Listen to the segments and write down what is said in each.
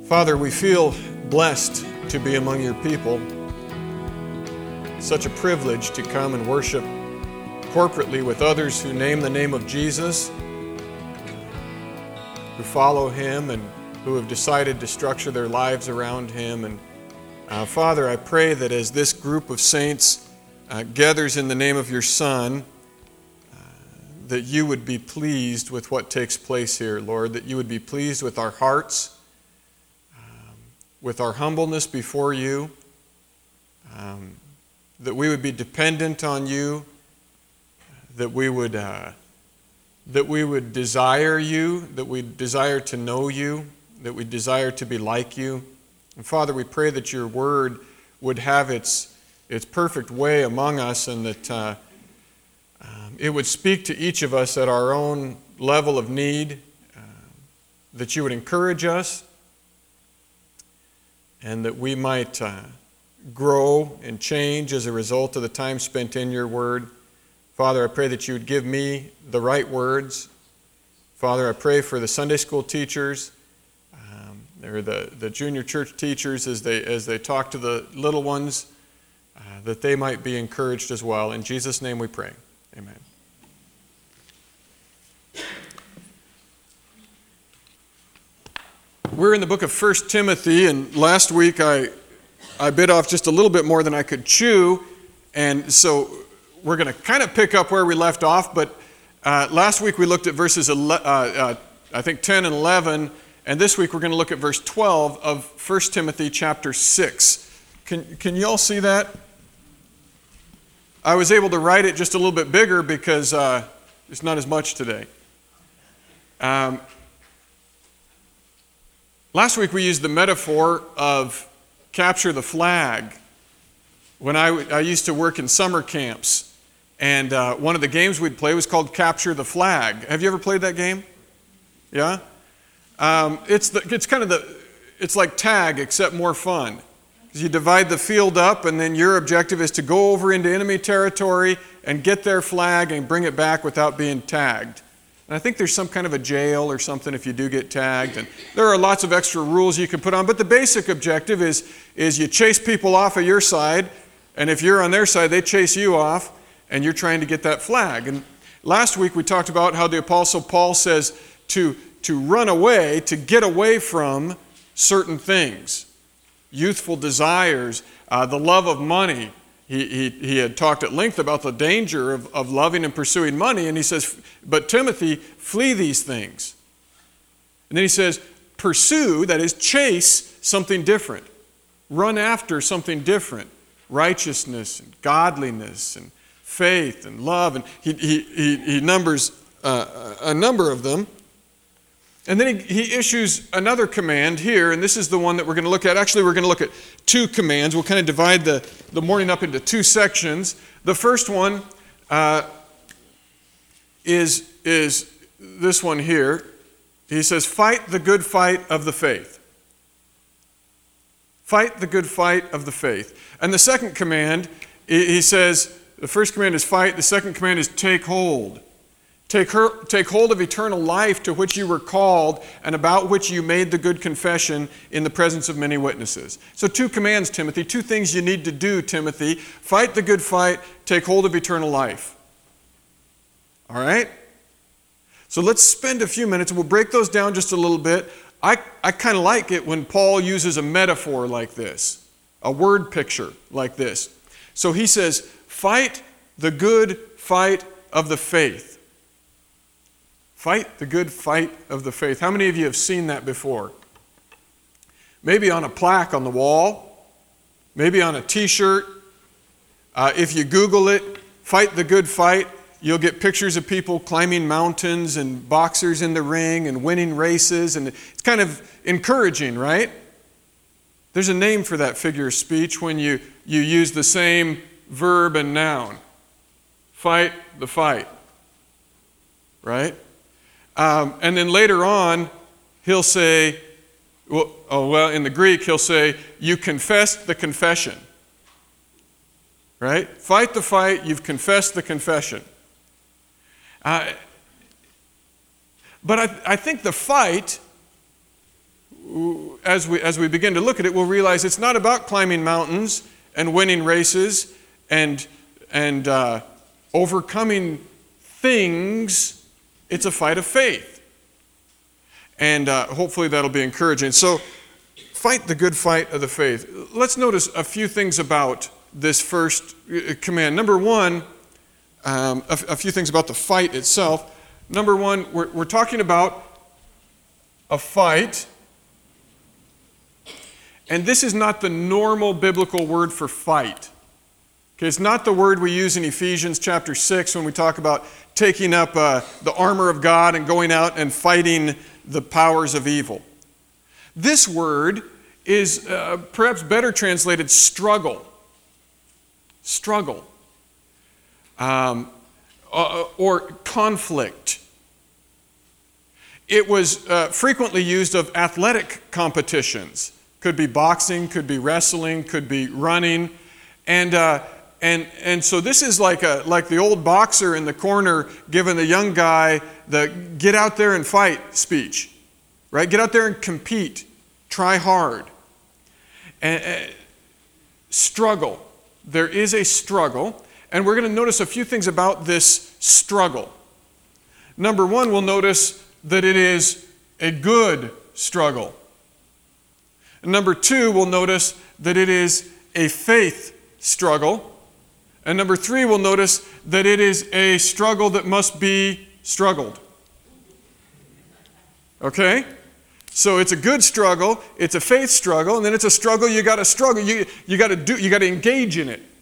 Father, we feel blessed to be among your people. It's such a privilege to come and worship corporately with others who name the name of Jesus, who follow him and who have decided to structure their lives around him. And Father, I pray that as this group of saints gathers in the name of your Son, that you would be pleased with what takes place here, Lord, that you would be pleased with our hearts, with our humbleness before you, that we would be dependent on you, that we would desire you, that we desire to know you, that we desire to be like you. And Father, we pray that your word would have its perfect way among us, and that it would speak to each of us at our own level of need, that you would encourage us, and that we might grow and change as a result of the time spent in your word. Father, I pray that you would give me the right words. Father, I pray for the Sunday school teachers, or the junior church teachers as they talk to the little ones, that they might be encouraged as well. In Jesus' name we pray. Amen. We're in the book of 1 Timothy, and last week I bit off just a little bit more than I could chew, and so we're going to kind of pick up where we left off, but last week we looked at verses 10 and 11, and this week we're going to look at verse 12 of 1 Timothy chapter 6. Can you all see that? I was able to write it just a little bit bigger because there's not as much today. Last week we used the metaphor of capture the flag. When I used to work in summer camps, and one of the games we'd play was called Capture the Flag. Have you ever played that game? Yeah? It's like tag, except more fun. Because you divide the field up, and then your objective is to go over into enemy territory and get their flag and bring it back without being tagged. And I think there's some kind of a jail or something if you do get tagged. And there are lots of extra rules you can put on. But the basic objective is you chase people off of your side. And if you're on their side, they chase you off. And you're trying to get that flag. And last week we talked about how the Apostle Paul says to run away, to get away from certain things. Youthful desires, the love of money. He had talked at length about the danger of loving and pursuing money, and he says, but Timothy, flee these things. And then he says, pursue, that is, chase something different. Run after something different. Righteousness and godliness and faith and love. And he numbers a number of them. And then he issues another command here, and this is the one that we're going to look at. Actually, we're going to look at two commands. We'll kind of divide the morning up into two sections. The first one is this one here. He says, fight the good fight of the faith. Fight the good fight of the faith. And the second command, he says, the first command is fight. The second command is take hold. Take hold of eternal life to which you were called and about which you made the good confession in the presence of many witnesses. So two commands, Timothy. Two things you need to do, Timothy. Fight the good fight. Take hold of eternal life. All right? So let's spend a few minutes. We'll break those down just a little bit. I kind of like it when Paul uses a metaphor like this, a word picture like this. So he says, fight the good fight of the faith. Fight the good fight of the faith. How many of you have seen that before? Maybe on a plaque on the wall, maybe on a t-shirt. If you Google it, fight the good fight, you'll get pictures of people climbing mountains and boxers in the ring and winning races, and it's kind of encouraging, right? There's a name for that figure of speech when you use the same verb and noun. Fight the fight, right? And then later on, he'll say, in the Greek, he'll say, you confessed the confession. Right? Fight the fight, you've confessed the confession. But I think the fight as we begin to look at it, we'll realize it's not about climbing mountains and winning races and overcoming things. It's a fight of faith. And hopefully that'll be encouraging. So, fight the good fight of the faith. Let's notice a few things about this first command. Number one, a few things about the fight itself. Number one, we're talking about a fight. And this is not the normal biblical word for fight. Okay, it's not the word we use in Ephesians chapter 6 when we talk about taking up the armor of God and going out and fighting the powers of evil. This word is perhaps better translated struggle. Struggle. Or conflict. It was frequently used of athletic competitions. Could be boxing, could be wrestling, could be running. And so this is like the old boxer in the corner giving the young guy the get out there and fight speech. Right? Get out there and compete. Try hard. And struggle. There is a struggle. And we're going to notice a few things about this struggle. Number one, we'll notice that it is a good struggle. And number two, we'll notice that it is a faith struggle. And number three, we'll notice that it is a struggle that must be struggled. Okay? So it's a good struggle, it's a faith struggle, and then it's a struggle you got to struggle. You got to engage in it.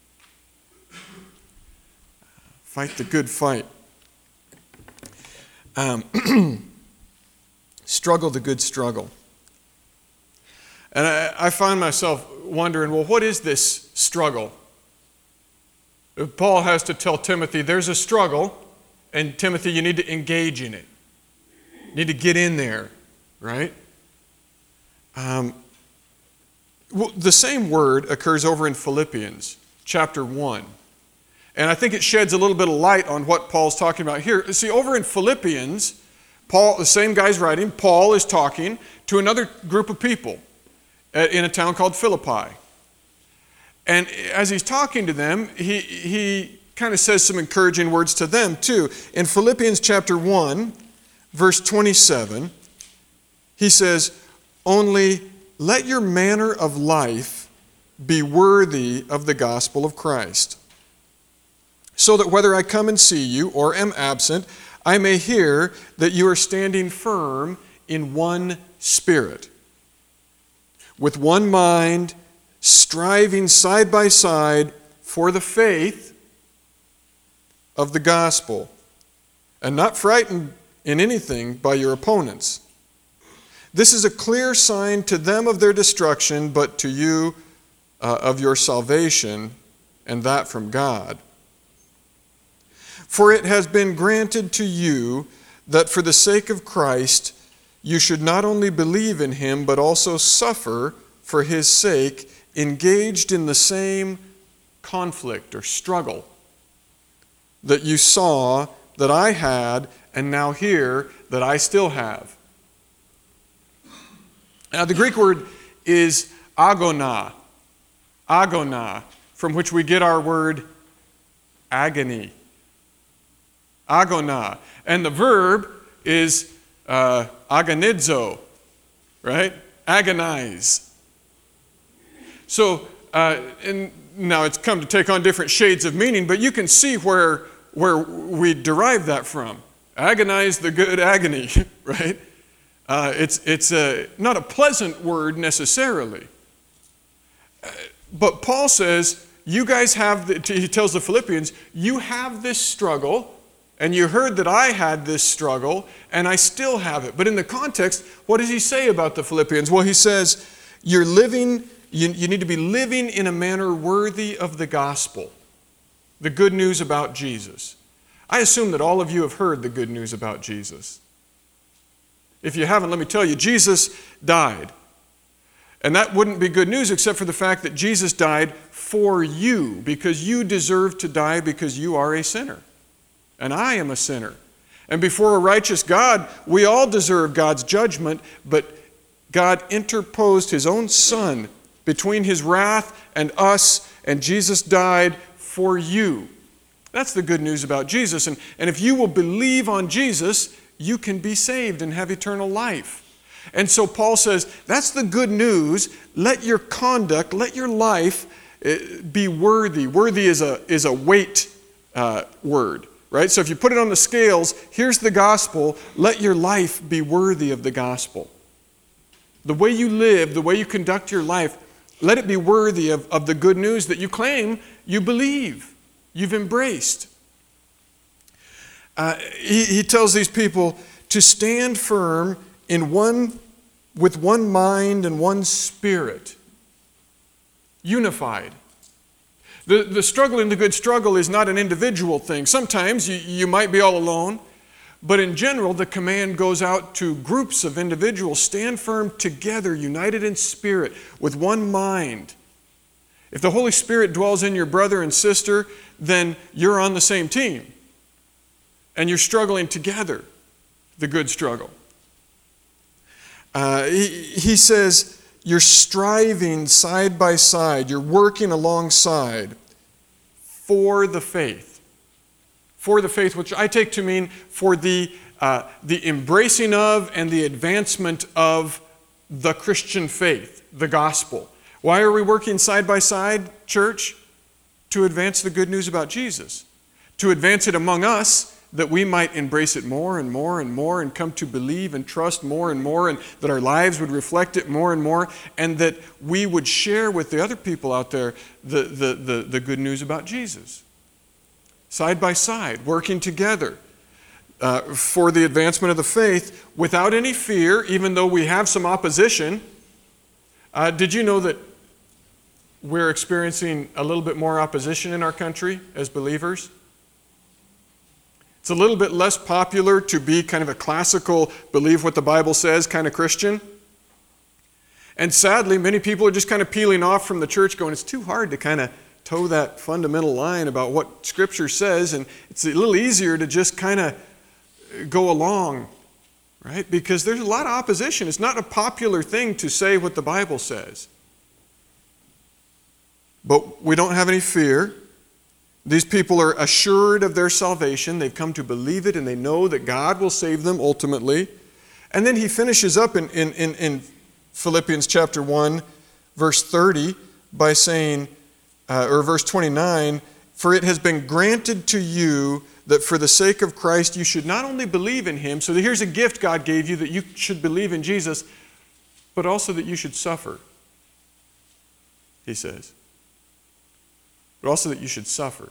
Fight the good fight. Struggle the good struggle. And I find myself wondering, well, what is this struggle? Paul has to tell Timothy, there's a struggle, and Timothy, you need to engage in it. You need to get in there, right? Well, the same word occurs over in Philippians chapter 1. And I think it sheds a little bit of light on what Paul's talking about here. See, over in Philippians, Paul, the same guy's writing, Paul is talking to another group of people in a town called Philippi. And as he's talking to them, he kind of says some encouraging words to them too. In Philippians chapter 1, verse 27, he says, "Only let your manner of life be worthy of the gospel of Christ, so that whether I come and see you or am absent, I may hear that you are standing firm in one spirit, with one mind, striving side by side for the faith of the gospel, and not frightened in anything by your opponents. This is a clear sign to them of their destruction, but to you of your salvation, and that from God. For it has been granted to you that for the sake of Christ you should not only believe in him, but also suffer for his sake, engaged in the same conflict or struggle that you saw that I had, and now hear that I still have." Now the Greek word is agona, from which we get our word agony. Agona. And the verb is agonizo, right? Agonize. So, and now it's come to take on different shades of meaning, but you can see where we derive that from. Agonize the good agony, right? It's not a pleasant word necessarily. But Paul says, you guys have, he tells the Philippians, you have this struggle, and you heard that I had this struggle, and I still have it. But in the context, what does he say about the Philippians? Well, he says, you're living, you need to be living in a manner worthy of the gospel, the good news about Jesus. I assume that all of you have heard the good news about Jesus. If you haven't, let me tell you, Jesus died. And that wouldn't be good news except for the fact that Jesus died for you, because you deserve to die because you are a sinner. And I am a sinner. And before a righteous God, we all deserve God's judgment, but God interposed his own Son between his wrath and us, and Jesus died for you. That's the good news about Jesus. And if you will believe on Jesus, you can be saved and have eternal life. And so Paul says, that's the good news. Let your conduct, let your life be worthy. Worthy is a weight word, right? So if you put it on the scales, here's the gospel. Let your life be worthy of the gospel. The way you live, the way you conduct your life, let it be worthy of the good news that you claim you believe, you've embraced. He tells these people to stand firm with one mind and one spirit, unified. The struggle in the good struggle is not an individual thing. Sometimes you might be all alone, but in general, the command goes out to groups of individuals. Stand firm together, united in spirit, with one mind. If the Holy Spirit dwells in your brother and sister, then you're on the same team. And you're struggling together, the good struggle. He says, you're striving side by side. You're working alongside for the faith. For the faith, which I take to mean for the embracing of and the advancement of the Christian faith, the gospel. Why are we working side by side, church? To advance the good news about Jesus. To advance it among us, that we might embrace it more and more and more and come to believe and trust more and more, and that our lives would reflect it more and more, and that we would share with the other people out there the good news about Jesus. Side by side, working together for the advancement of the faith without any fear, even though we have some opposition. Did you know that we're experiencing a little bit more opposition in our country as believers? It's a little bit less popular to be kind of a classical, believe what the Bible says kind of Christian. And sadly, many people are just kind of peeling off from the church going, it's too hard to kind of toe that fundamental line about what Scripture says, and it's a little easier to just kind of go along, right? Because there's a lot of opposition. It's not a popular thing to say what the Bible says. But we don't have any fear. These people are assured of their salvation. They've come to believe it, and they know that God will save them ultimately. And then he finishes up in Philippians chapter 1, verse 30, by saying, or verse 29, for it has been granted to you that for the sake of Christ you should not only believe in him, so here's a gift God gave you, that you should believe in Jesus, but also that you should suffer, he says. But also that you should suffer.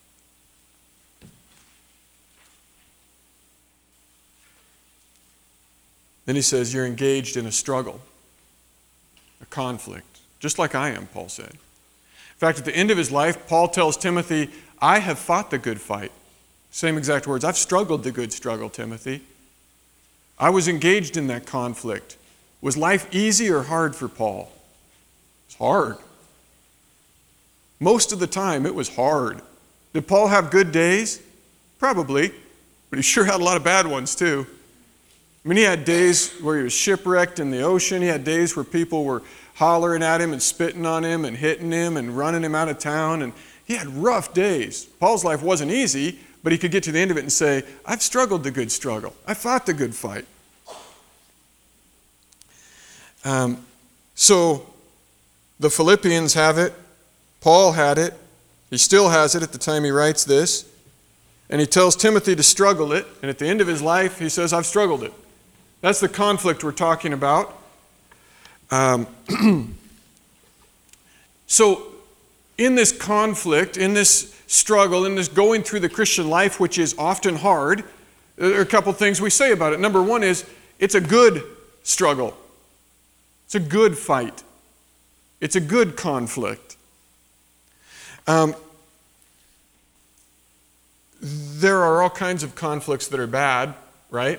Then he says, you're engaged in a struggle, a conflict, just like I am, Paul said. In fact, at the end of his life, Paul tells Timothy, I have fought the good fight. Same exact words. I've struggled the good struggle, Timothy. I was engaged in that conflict. Was life easy or hard for Paul? It's hard. Most of the time, it was hard. Did Paul have good days? Probably, but he sure had a lot of bad ones too. I mean, he had days where he was shipwrecked in the ocean. He had days where people were hollering at him and spitting on him and hitting him and running him out of town. And he had rough days. Paul's life wasn't easy, but he could get to the end of it and say, I've struggled the good struggle. I fought the good fight. So the Philippians have it. Paul had it. He still has it at the time he writes this. And he tells Timothy to struggle it. And at the end of his life, he says, I've struggled it. That's the conflict we're talking about. So in this conflict, in this struggle, in this going through the Christian life, which is often hard, there are a couple things we say about it. Number one is, it's a good struggle. It's a good fight. It's a good conflict. There are all kinds of conflicts that are bad, right?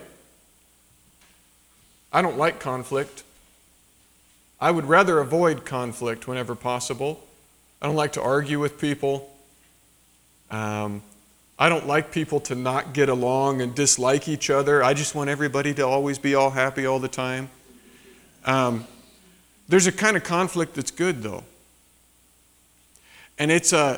I don't like conflict. I would rather avoid conflict whenever possible. I don't like to argue with people. I don't like people to not get along and dislike each other. I just want everybody to always be all happy all the time. There's a kind of conflict that's good, though. And it's the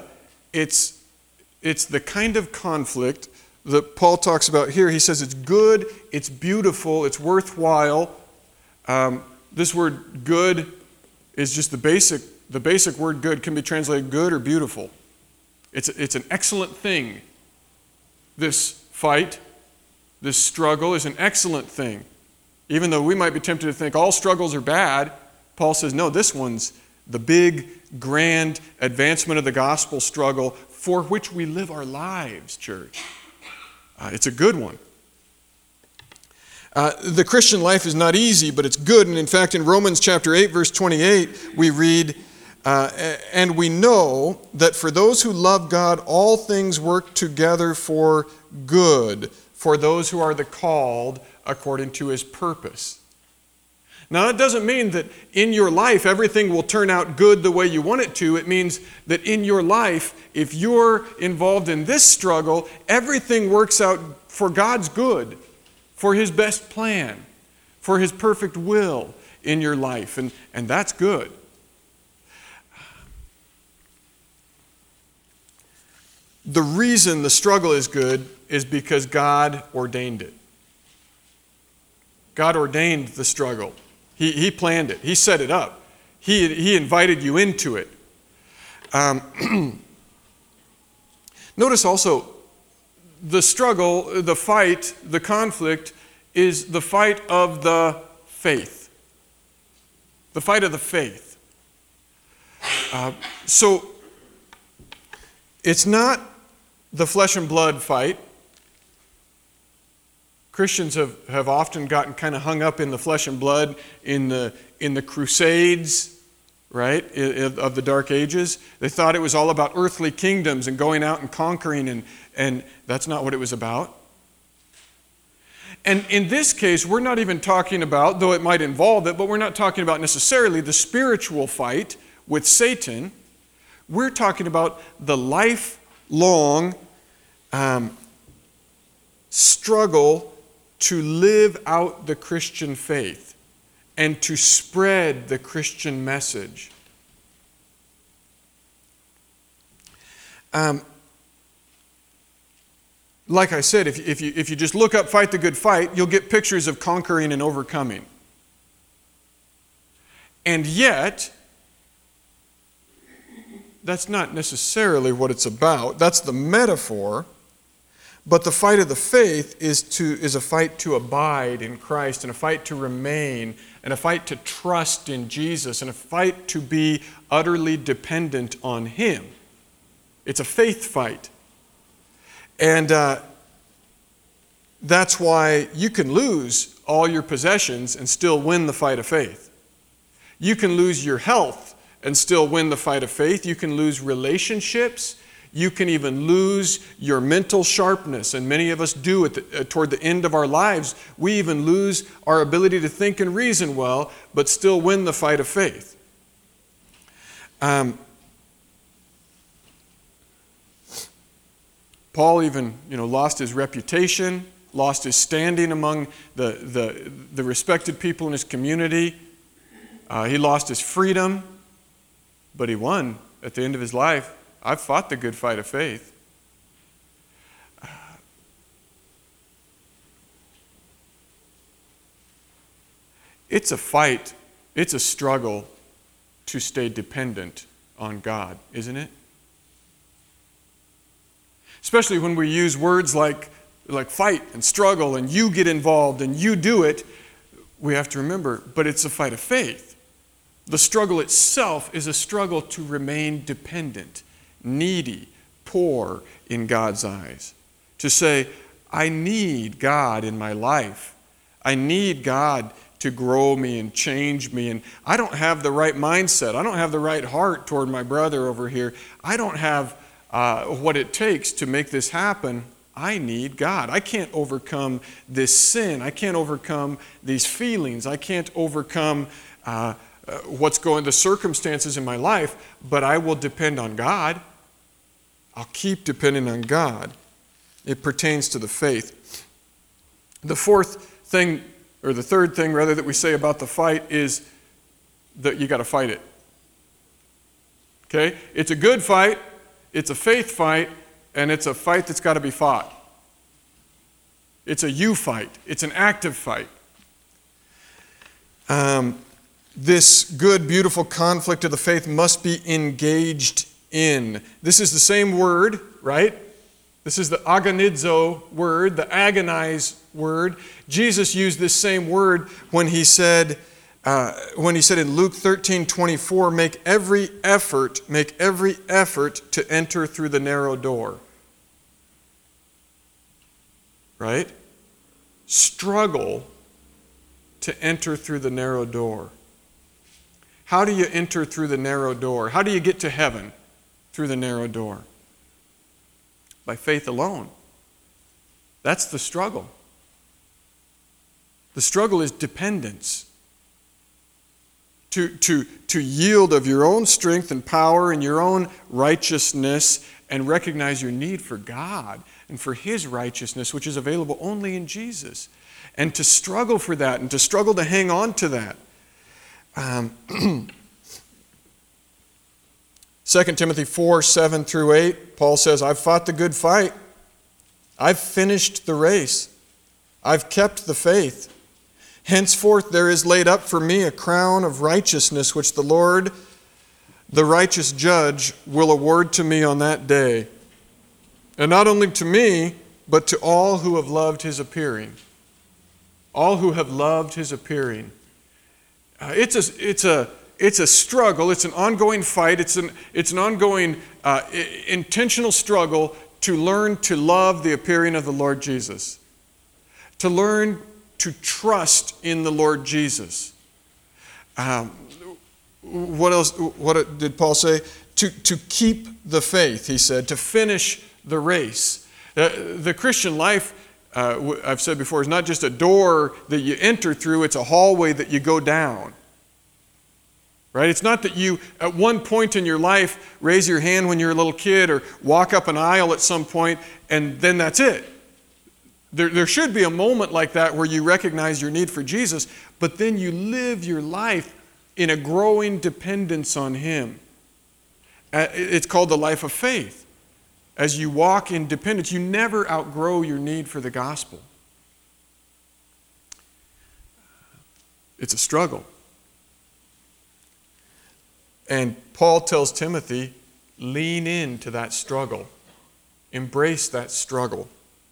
kind of conflict that Paul talks about here. He says it's good, it's beautiful, it's worthwhile. This word good is just the basic word good can be translated good or beautiful. It's an excellent thing. This fight, this struggle is an excellent thing. Even though we might be tempted to think all struggles are bad, Paul says, no, this one's the big, grand advancement of the gospel struggle for which we live our lives, church. It's a good one. The Christian life is not easy, but it's good. And in fact, in Romans chapter 8, verse 28, we read, and we know that for those who love God, all things work together for good, for those who are the called according to his purpose. Now, that doesn't mean that in your life everything will turn out good the way you want it to. It means that in your life, if you're involved in this struggle, everything works out for God's good, for his best plan, for his perfect will in your life. And that's good. The reason the struggle is good is because God ordained it. God ordained the struggle. He planned it. He set it up. He invited you into it. Notice also, the struggle, the fight, the conflict is the fight of the faith. The fight of the faith. So, it's not the flesh and blood fight. Christians have often gotten kind of hung up in the flesh and blood in the crusades, right, of the Dark Ages. They thought it was all about earthly kingdoms and going out and conquering, and that's not what it was about. And in this case, we're not even talking about, though it might involve it, but we're not talking about necessarily the spiritual fight with Satan. We're talking about the lifelong struggle to live out the Christian faith and to spread the Christian message. Like I said, if you just look up Fight the Good Fight, you'll get pictures of conquering and overcoming. And yet, that's not necessarily what it's about. That's the metaphor. But the fight of the faith is a fight to abide in Christ, and a fight to remain, and a fight to trust in Jesus, and a fight to be utterly dependent on him. It's a faith fight. And that's why you can lose all your possessions and still win the fight of faith. You can lose your health and still win the fight of faith. You can lose relationships. You can even lose your mental sharpness, and many of us do toward the end of our lives. We even lose our ability to think and reason well, but still win the fight of faith. Paul even, lost his reputation, lost his standing among the respected people in his community. He lost his freedom, but he won at the end of his life. I've fought the good fight of faith. It's a fight, it's a struggle to stay dependent on God, isn't it? Especially when we use words like fight and struggle and you get involved and you do it, we have to remember, but it's a fight of faith. The struggle itself is a struggle to remain dependent, needy, poor in God's eyes. To say, I need God in my life. I need God to grow me and change me. And I don't have the right mindset. I don't have the right heart toward my brother over here. I don't have what it takes to make this happen. I need God. I can't overcome this sin. I can't overcome these feelings. I can't overcome the circumstances in my life, but I will depend on God. I'll keep depending on God. It pertains to the faith. The fourth or the third thing rather that we say about the fight is that you got to fight it. Okay? It's a good fight, it's a faith fight, and it's a fight that's got to be fought. It's a you fight. It's an active fight. This good, beautiful conflict of the faith must be engaged in. This is the same word, right? This is the agonizo word, the agonize word. Jesus used this same word when he said in Luke 13:24, make every effort to enter through the narrow door. Right? Struggle to enter through the narrow door. How do you enter through the narrow door? How do you get to heaven through the narrow door? By faith alone. That's the struggle. The struggle is dependence. To yield of your own strength and power and your own righteousness and recognize your need for God and for His righteousness, which is available only in Jesus. And to struggle for that and to struggle to hang on to that. 2 Timothy 4:7-8, Paul says, I've fought the good fight. I've finished the race. I've kept the faith. Henceforth there is laid up for me a crown of righteousness, which the Lord, the righteous judge, will award to me on that day. And not only to me, but to all who have loved His appearing. All who have loved His appearing. It's a struggle. It's an ongoing fight. It's an ongoing intentional struggle to learn to love the appearing of the Lord Jesus. To learn to trust in the Lord Jesus. What else? What did Paul say? To keep the faith, he said. To finish the race. The Christian life, I've said before, is not just a door that you enter through. It's a hallway that you go down. Right? It's not that you, at one point in your life, raise your hand when you're a little kid or walk up an aisle at some point, and then that's it. There should be a moment like that where you recognize your need for Jesus, but then you live your life in a growing dependence on Him. It's called the life of faith. As you walk in dependence, you never outgrow your need for the gospel. It's a struggle. And Paul tells Timothy, lean into that struggle. Embrace that struggle.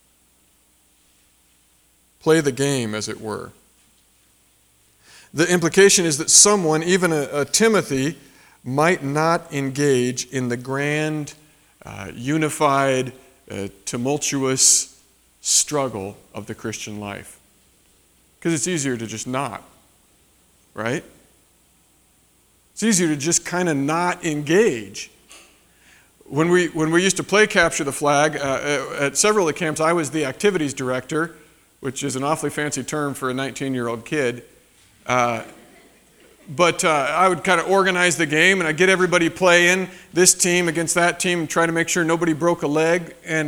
Play the game, as it were. The implication is that someone, even a Timothy, might not engage in the grand, unified, tumultuous struggle of the Christian life. Because it's easier to just not, right? It's easier to just kind of not engage. When we used to play Capture the Flag, at several of the camps, I was the activities director, which is an awfully fancy term for a 19-year-old kid. But I would kind of organize the game, and I'd get everybody playing this team against that team and try to make sure nobody broke a leg, and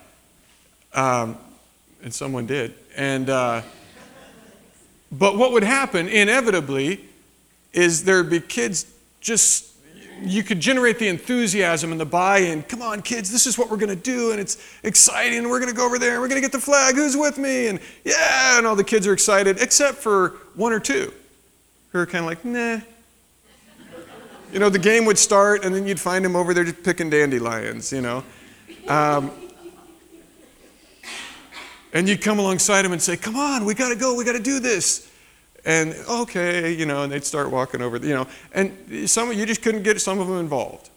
someone did. But what would happen, inevitably, is there'd be kids just, you could generate the enthusiasm and the buy-in. Come on, kids, this is what we're going to do, and it's exciting, and we're going to go over there, and we're going to get the flag. Who's with me? And yeah, and all the kids are excited, except for one or two who are kind of like, nah. You know, the game would start, and then you'd find them over there just picking dandelions, you know. And you'd come alongside them and say, come on, we got to go, we got to do this. And okay, you know, and they'd start walking over, you know, and some of you just couldn't get some of them involved.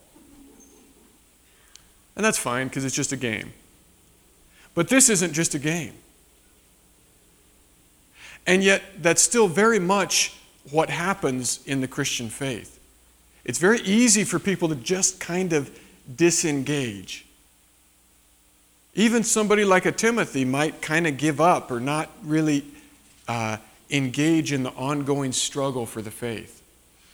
And that's fine, because it's just a game. But this isn't just a game. And yet, that's still very much what happens in the Christian faith. It's very easy for people to just kind of disengage. Even somebody like a Timothy might kind of give up or not really engage in the ongoing struggle for the faith.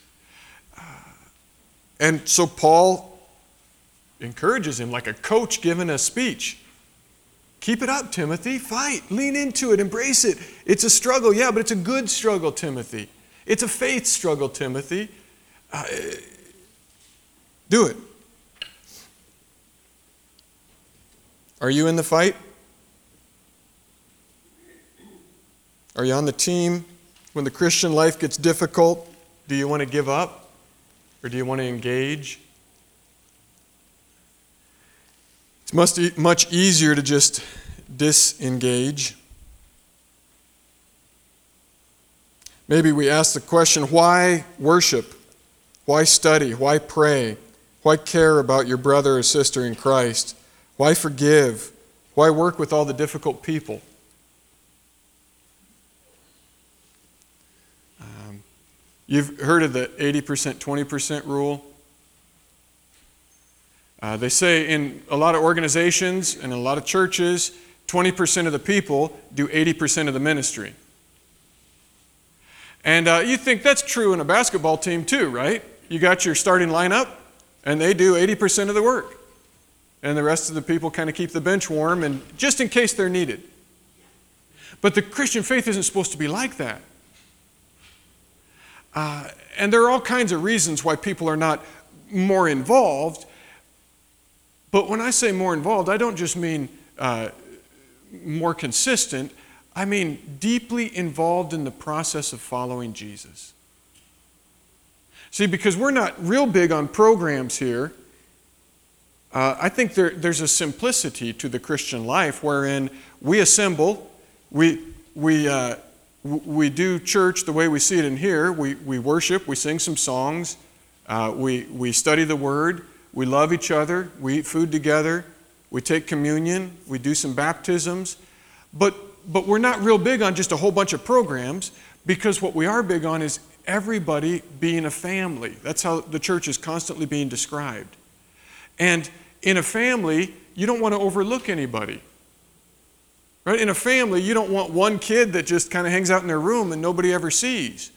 And so Paul encourages him like a coach giving a speech. Keep it up, Timothy. Fight. Lean into it. Embrace it. It's a struggle, yeah, but it's a good struggle, Timothy. It's a faith struggle, Timothy. Do it. Are you in the fight? Are you on the team? When the Christian life gets difficult, do you want to give up? Or do you want to engage? It's much easier to just disengage. Maybe we ask the question, why worship? Why study? Why pray? Why care about your brother or sister in Christ? Why forgive? Why work with all the difficult people? You've heard of the 80%, 20% rule? They say in a lot of organizations and in a lot of churches, 20% of the people do 80% of the ministry. And you think that's true in a basketball team too, right? You got your starting lineup, and they do 80% of the work. And the rest of the people kind of keep the bench warm, and just in case they're needed. But the Christian faith isn't supposed to be like that. And there are all kinds of reasons why people are not more involved. But when I say more involved, I don't just mean more consistent. I mean deeply involved in the process of following Jesus. See, because we're not real big on programs here, I think there's a simplicity to the Christian life wherein we assemble, we do church the way we see it in here. We worship, we sing some songs, we study the Word, we love each other, we eat food together, we take communion, we do some baptisms. But we're not real big on just a whole bunch of programs, because what we are big on is everybody being a family. That's how the church is constantly being described. And in a family, you don't want to overlook anybody. Right? In a family, you don't want one kid that just kind of hangs out in their room and nobody ever sees.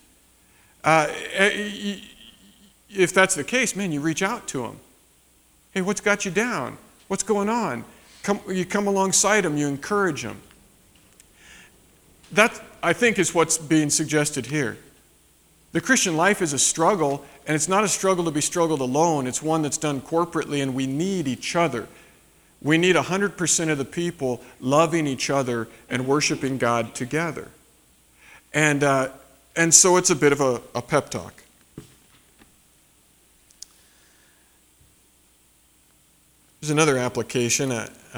If that's the case, man, you reach out to them. Hey, what's got you down? What's going on? You come alongside them, you encourage them. That, I think, is what's being suggested here. The Christian life is a struggle, and it's not a struggle to be struggled alone. It's one that's done corporately, and we need each other. We need 100% of the people loving each other and worshiping God together. And so it's a bit of a pep talk. There's another application.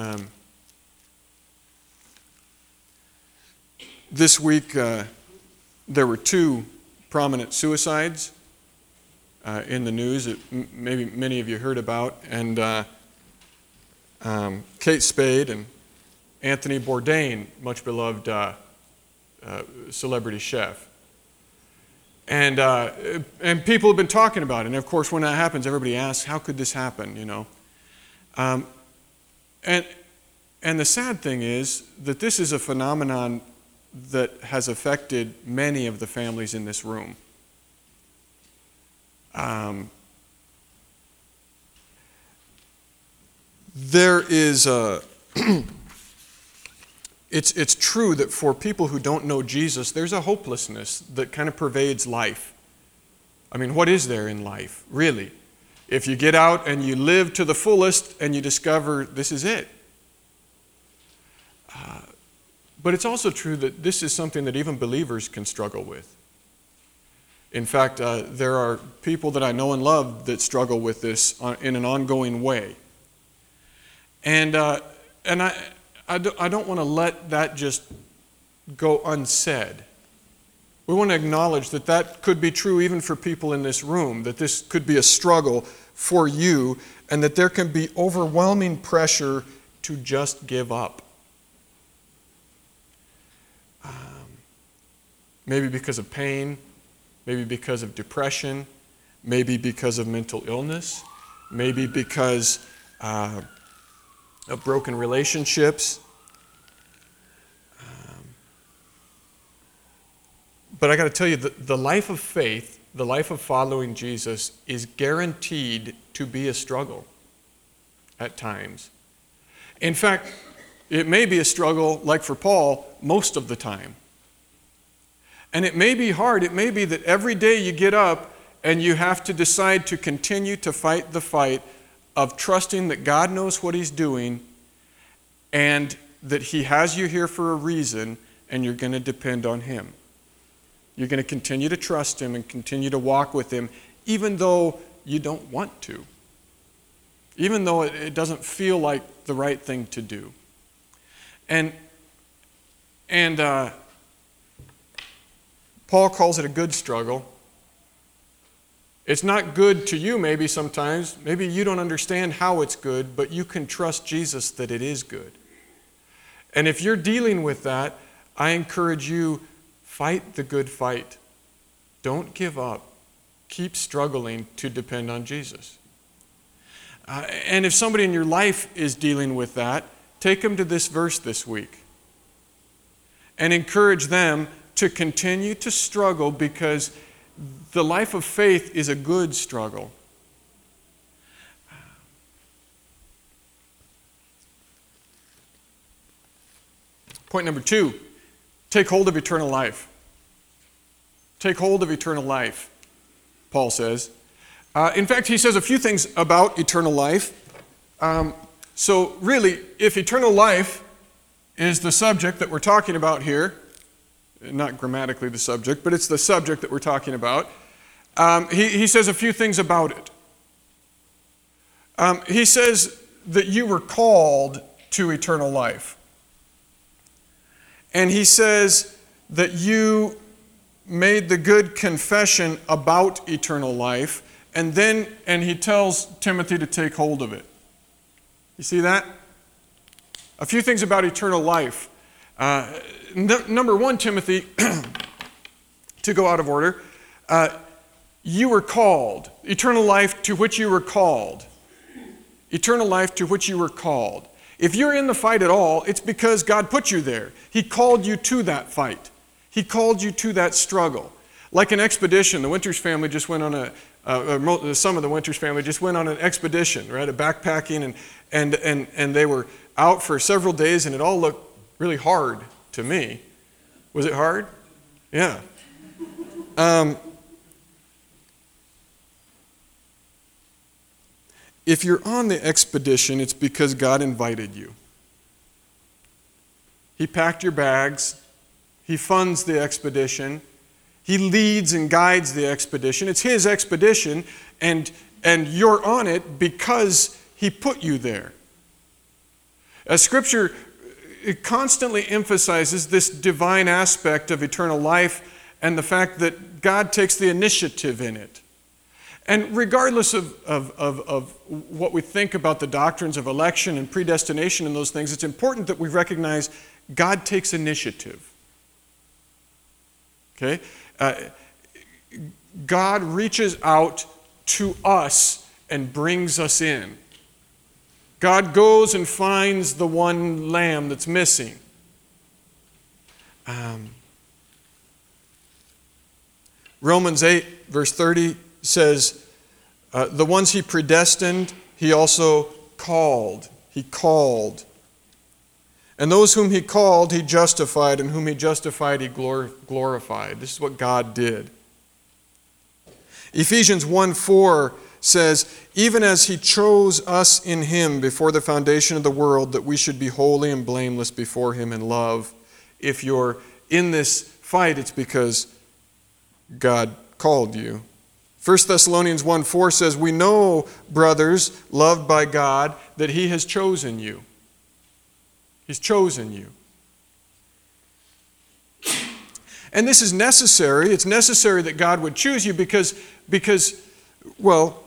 This week, there were 2 prominent suicides in the news that maybe many of you heard about. And Kate Spade and Anthony Bourdain, much beloved celebrity chef. And people have been talking about it. And of course, when that happens, everybody asks, how could this happen, you know? And the sad thing is that this is a phenomenon that has affected many of the families in this room. There is it's true that for people who don't know Jesus, there's a hopelessness that kind of pervades life. I mean, what is there in life, really? If you get out and you live to the fullest and you discover this is it. But it's also true that this is something that even believers can struggle with. In fact, there are people that I know and love that struggle with this in an ongoing way. And I don't want to let that just go unsaid. We want to acknowledge that that could be true even for people in this room, that this could be a struggle for you, and that there can be overwhelming pressure to just give up. Maybe because of pain, maybe because of depression, maybe because of mental illness, maybe because of broken relationships. But I got to tell you, the life of faith, the life of following Jesus is guaranteed to be a struggle at times. In fact, It may be a struggle, like for Paul, most of the time. And it may be hard. It may be that every day you get up and you have to decide to continue to fight the fight of trusting that God knows what He's doing and that He has you here for a reason, and you're going to depend on Him. You're going to continue to trust Him and continue to walk with Him, even though you don't want to. Even though it doesn't feel like the right thing to do. And Paul calls it a good struggle. It's not good to you maybe sometimes. Maybe you don't understand how it's good, but you can trust Jesus that it is good. And if you're dealing with that, I encourage you, fight the good fight. Don't give up. Keep struggling to depend on Jesus. And if somebody in your life is dealing with that, take them to this verse this week and encourage them to continue to struggle, because the life of faith is a good struggle. Point number 2, take hold of eternal life. Take hold of eternal life, Paul says. In fact, he says a few things about eternal life. So really, if eternal life is the subject that we're talking about here, not grammatically the subject, but it's the subject that we're talking about, he says a few things about it. He says that you were called to eternal life. And he says that you made the good confession about eternal life, and he tells Timothy to take hold of it. You see that? A few things about eternal life. Number 1, Timothy, to go out of order, you were called. Eternal life to which you were called. Eternal life to which you were called. If you're in the fight at all, it's because God put you there. He called you to that fight. He called you to that struggle. Like an expedition, the Winters family just went on some of the Winters family just went on an expedition, right? A backpacking, and they were out for several days, and it all looked really hard to me. Was it hard? Yeah. If you're on the expedition, it's because God invited you. He packed your bags. He funds the expedition. He leads and guides the expedition. It's His expedition, and you're on it because He put you there. Scripture, it constantly emphasizes this divine aspect of eternal life and the fact that God takes the initiative in it. And regardless of what we think about the doctrines of election and predestination and those things, it's important that we recognize God takes initiative. Okay? God reaches out to us and brings us in. God goes and finds the one lamb that's missing. Romans 8, verse 30 says, the ones He predestined, He also called. He called. And those whom He called, He justified, and whom He justified, He glorified. This is what God did. Ephesians 1:4 says, even as He chose us in Him before the foundation of the world, that we should be holy and blameless before Him in love. If you're in this fight, it's because God called you. 1 Thessalonians 1:4 says, we know, brothers, loved by God, that He has chosen you. He's chosen you. And this is necessary. It's necessary that God would choose you because well,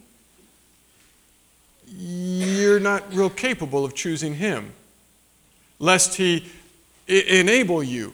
you're not real capable of choosing Him, lest He enable you.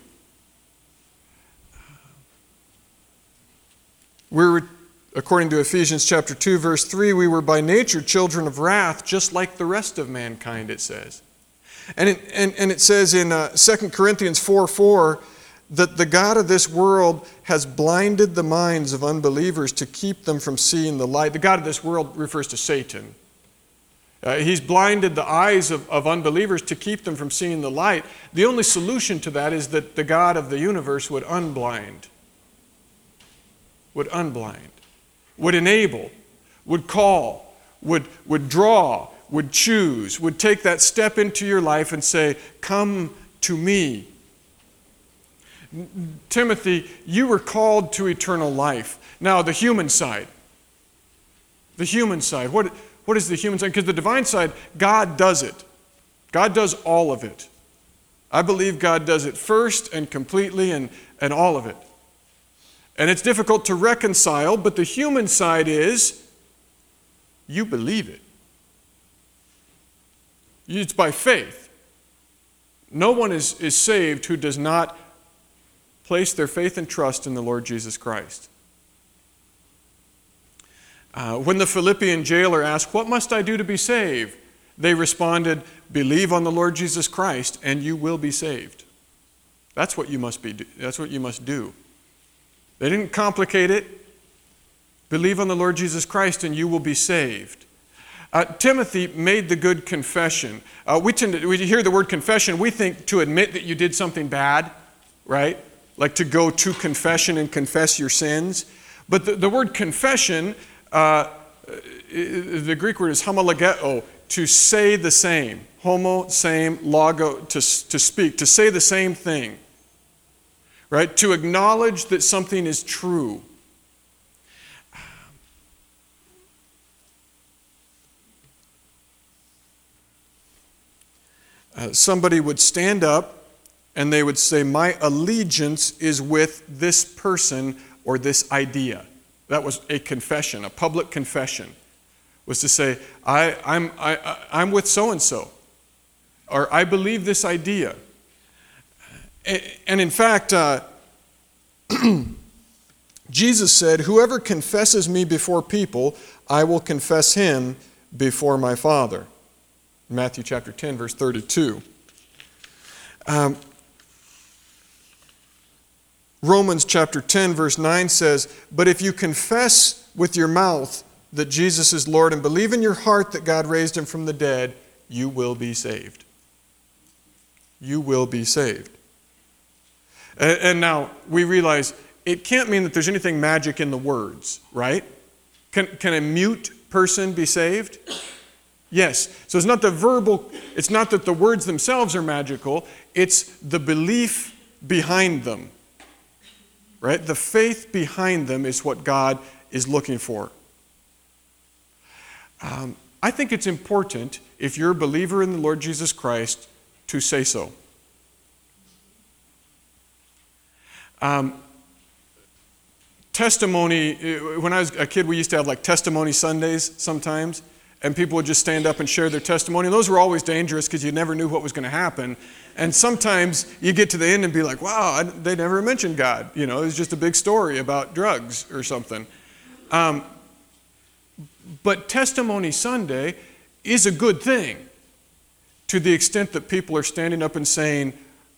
According to Ephesians chapter 2, verse 3, we were by nature children of wrath, just like the rest of mankind, it says. And it says in 2 Corinthians 4:4 that the God of this world has blinded the minds of unbelievers to keep them from seeing the light. The God of this world refers to Satan. He's blinded the eyes of unbelievers to keep them from seeing the light. The only solution to that is that the God of the universe would unblind, would enable, would call, would draw, would choose, would take that step into your life and say, "Come to me." Timothy, you were called to eternal life. Now, the human side. The human side. What is the human side? Because the divine side, God does it. God does all of it. I believe God does it first and completely and all of it. And it's difficult to reconcile, but the human side is, you believe it. It's by faith. No one is saved who does not place their faith and trust in the Lord Jesus Christ. When the Philippian jailer asked, "What must I do to be saved?" they responded, "Believe on the Lord Jesus Christ and you will be saved." That's what you must be. That's what you must do. They didn't complicate it. Believe on the Lord Jesus Christ and you will be saved. Timothy made the good confession. We hear the word confession, we think to admit that you did something bad, right? Like to go to confession and confess your sins. But the word confession, the Greek word is homologeo, to say the same. Homo, same, logo, to speak, to say the same thing. Right? To acknowledge that something is true. Somebody would stand up and they would say, "My allegiance is with this person or this idea." That was a confession, a public confession, was to say, I'm with so-and-so, or I believe this idea. And in fact, Jesus said, "Whoever confesses me before people, I will confess him before my Father." Matthew chapter 10, verse 32. Romans chapter 10, verse 9 says, "But if you confess with your mouth that Jesus is Lord and believe in your heart that God raised him from the dead, you will be saved." You will be saved. And now we realize it can't mean that there's anything magic in the words, right? Can a mute person be saved? Yes. So it's not the verbal, it's not that the words themselves are magical, it's the belief behind them. Right? The faith behind them is what God is looking for. I think it's important, if you're a believer in the Lord Jesus Christ, to say so. Testimony, when I was a kid, we used to have like testimony Sundays sometimes, and people would just stand up and share their testimony. And those were always dangerous because you never knew what was going to happen. And sometimes you get to the end and be like, wow, they never mentioned God. You know, it was just a big story about drugs or something. But Testimony Sunday is a good thing to the extent that people are standing up and saying,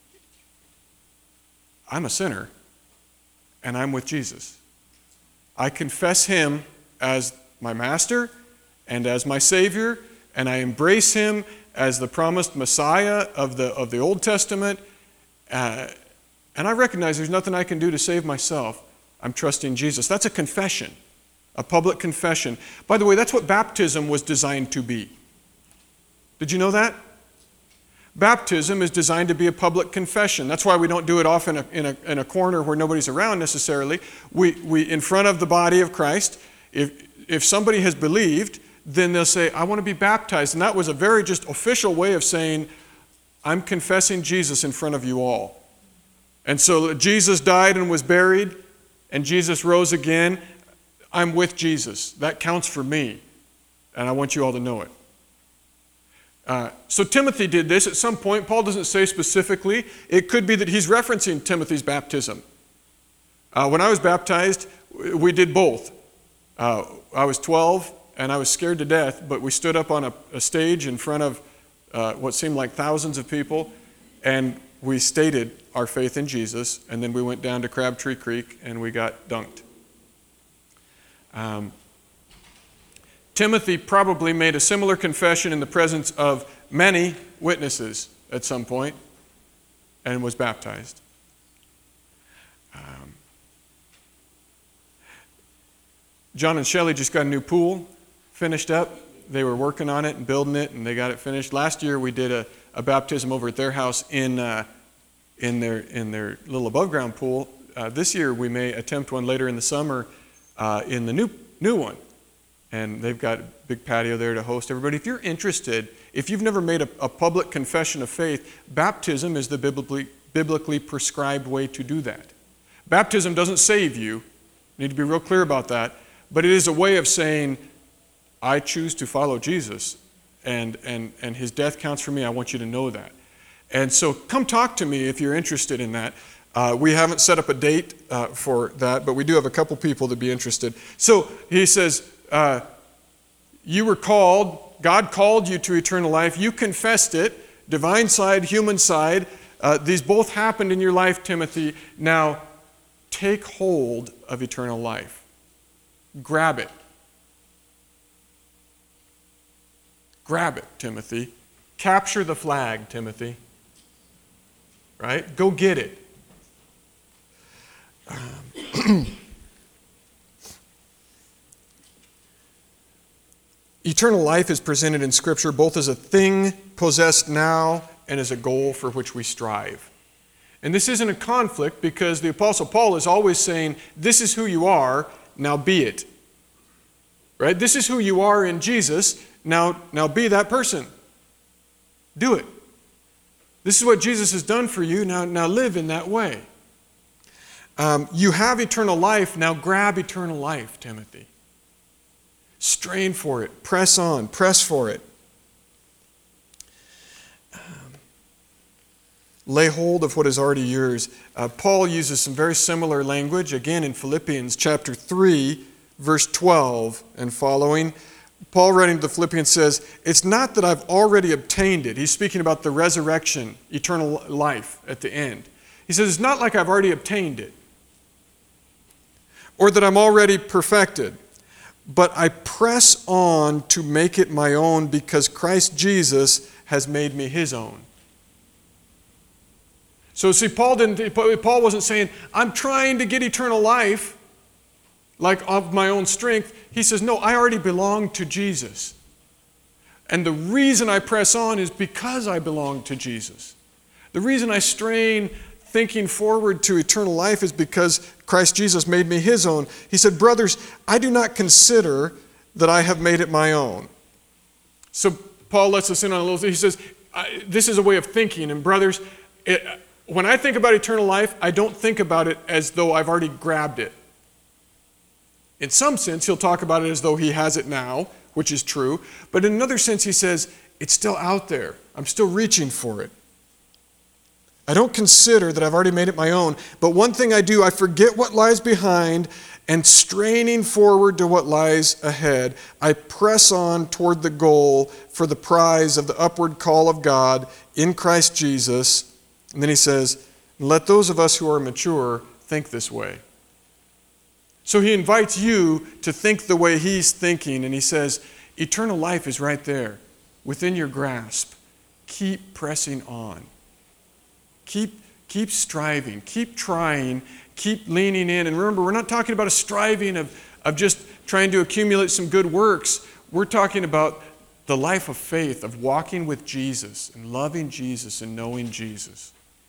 I'm a sinner and I'm with Jesus. I confess him as my master and as my Savior, and I embrace him as the promised Messiah of the Old Testament, and I recognize there's nothing I can do to save myself. I'm trusting Jesus. That's a confession, a public confession. By the way, that's what baptism was designed to be. Did you know that? Baptism is designed to be a public confession. That's why we don't do it off in a corner where nobody's around necessarily. We in front of the body of Christ. If somebody has believed, then they'll say, I want to be baptized. And that was a very just official way of saying, I'm confessing Jesus in front of you all. And so Jesus died and was buried, and Jesus rose again. I'm with Jesus. That counts for me. And I want you all to know it. So Timothy did this at some point. Paul doesn't say specifically. It could be that he's referencing Timothy's baptism. When I was baptized, we did both. I was 12 and I was scared to death, but we stood up on a stage in front of what seemed like thousands of people, and we stated our faith in Jesus, and then we went down to Crabtree Creek and we got dunked. Timothy probably made a similar confession in the presence of many witnesses at some point and was baptized. John and Shelley just got a new pool finished up. They were working on it and building it, and they got it finished. Last year we did a baptism over at their house in their little above-ground pool. This year we may attempt one later in the summer in the new one. And they've got a big patio there to host everybody. If you're interested, if you've never made a public confession of faith, baptism is the biblically prescribed way to do that. Baptism doesn't save you. You need to be real clear about that. But it is a way of saying, I choose to follow Jesus, and his death counts for me. I want you to know that. And so come talk to me if you're interested in that. We haven't set up a date for that, but we do have a couple people to be interested. So he says, you were called, God called you to eternal life. You confessed it, divine side, human side. These both happened in your life, Timothy. Now, take hold of eternal life. Grab it. Grab it, Timothy. Capture the flag, Timothy. Right? Go get it. Eternal life is presented in Scripture both as a thing possessed now and as a goal for which we strive. And this isn't a conflict because the Apostle Paul is always saying, this is who you are, now be it. Right? This is who you are in Jesus, now be that person. Do it. This is what Jesus has done for you, now live in that way. You have eternal life, now grab eternal life, Timothy. Strain for it, press on, press for it. Lay hold of what is already yours. Paul uses some very similar language, again in Philippians chapter 3, verse 12 and following. Paul writing to the Philippians says, it's not that I've already obtained it. He's speaking about the resurrection, eternal life at the end. He says, it's not like I've already obtained it, or that I'm already perfected, but I press on to make it my own because Christ Jesus has made me his own. So see, Paul wasn't saying, I'm trying to get eternal life, like of my own strength. He says, no, I already belong to Jesus. And the reason I press on is because I belong to Jesus. The reason I strain thinking forward to eternal life is because Christ Jesus made me his own. He said, brothers, I do not consider that I have made it my own. So Paul lets us in on a little thing. He says, this is a way of thinking. And brothers, when I think about eternal life, I don't think about it as though I've already grabbed it. In some sense, he'll talk about it as though he has it now, which is true. But in another sense, he says, it's still out there. I'm still reaching for it. I don't consider that I've already made it my own, but one thing I do, I forget what lies behind, and straining forward to what lies ahead, I press on toward the goal for the prize of the upward call of God in Christ Jesus. And then he says, let those of us who are mature think this way. So he invites you to think the way he's thinking, and he says, eternal life is right there, within your grasp. Keep pressing on. Keep striving, keep trying, keep leaning in. And remember, we're not talking about a striving of just trying to accumulate some good works. We're talking about the life of faith, of walking with Jesus and loving Jesus and knowing Jesus.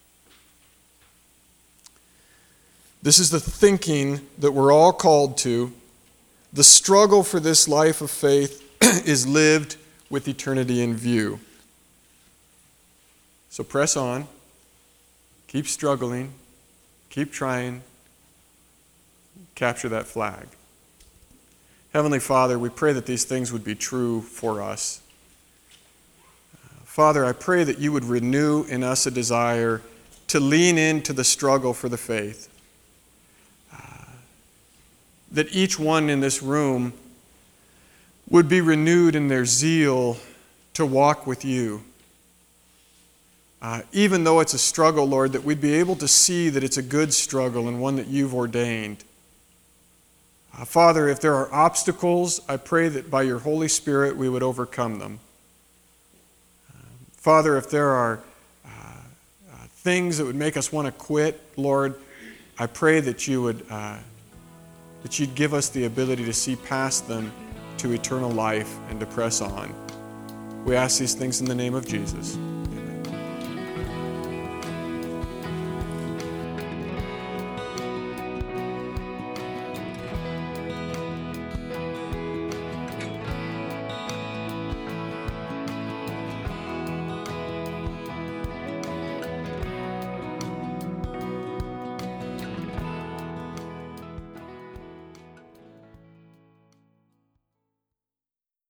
This is the thinking that we're all called to. The struggle for this life of faith is lived with eternity in view. So press on. Keep struggling. Keep trying. Capture that flag. Heavenly Father, we pray that these things would be true for us. Father, I pray that you would renew in us a desire to lean into the struggle for the faith. That each one in this room would be renewed in their zeal to walk with you. Even though it's a struggle, Lord, that we'd be able to see that it's a good struggle and one that you've ordained. Father, if there are obstacles, I pray that by your Holy Spirit we would overcome them. Father, if there are things that would make us want to quit, Lord, I pray that you'd give us the ability to see past them to eternal life and to press on. We ask these things in the name of Jesus.